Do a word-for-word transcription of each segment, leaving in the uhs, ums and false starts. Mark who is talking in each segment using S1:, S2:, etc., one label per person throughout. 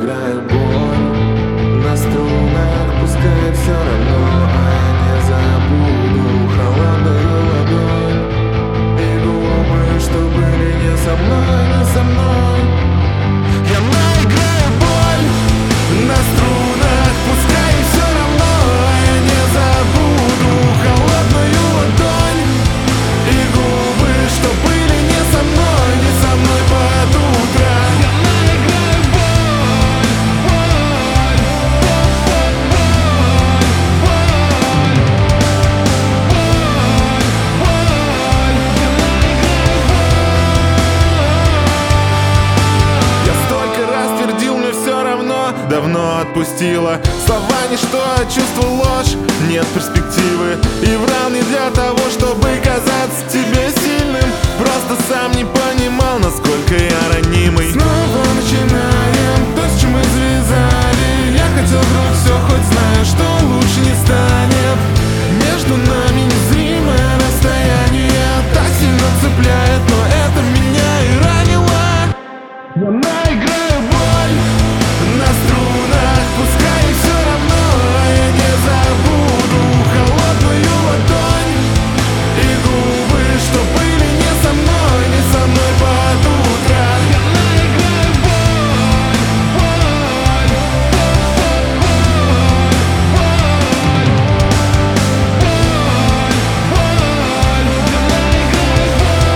S1: играет боль на струнах, пускай все равно, а я не забуду холодную ладонь и губы, что были не со мной, не со мной. Я наиграю боль на струнах, пускай все равно, а я не забуду холодную ладонь и губы, что были не со мной, не со мной под утро. Я наиграю боль, боль, боль, боль, боль, боль. Я наиграю боль. Я столько раз твердил, мне все равно, давно отпустила слова, ничто, чувство ложь, нет перспективы. И врал не для того, чтобы казаться тебе сильным, просто сам не понимал, насколько я ранимый. Снова начинаем то, с чем мы завязали. Я хотел вдруг все, хоть знаю, что лучше не станет. Между нами незримое расстояние так сильно цепляет, но это меня и ранило. Я наиграю боль на струнах, пускай все равно, а я не забуду холодную ладонь и губы, что были не со мной, не со мной под утро. Я наиграю боль, боль, боль, боль, боль, боль. Я наиграю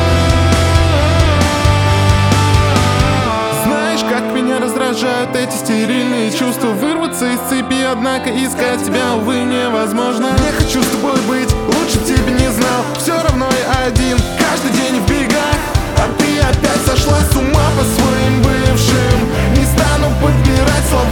S1: боль. Знаешь, как меня раздражают эти стерильные чувства, вырваться из цепи, однако искать тебя, увы, невозможно. Не хочу с тобой быть, лучше тебя не знал. Все равно я один, каждый день в бегах, а ты опять сошла с ума по своим бывшим. Не стану подбирать слова,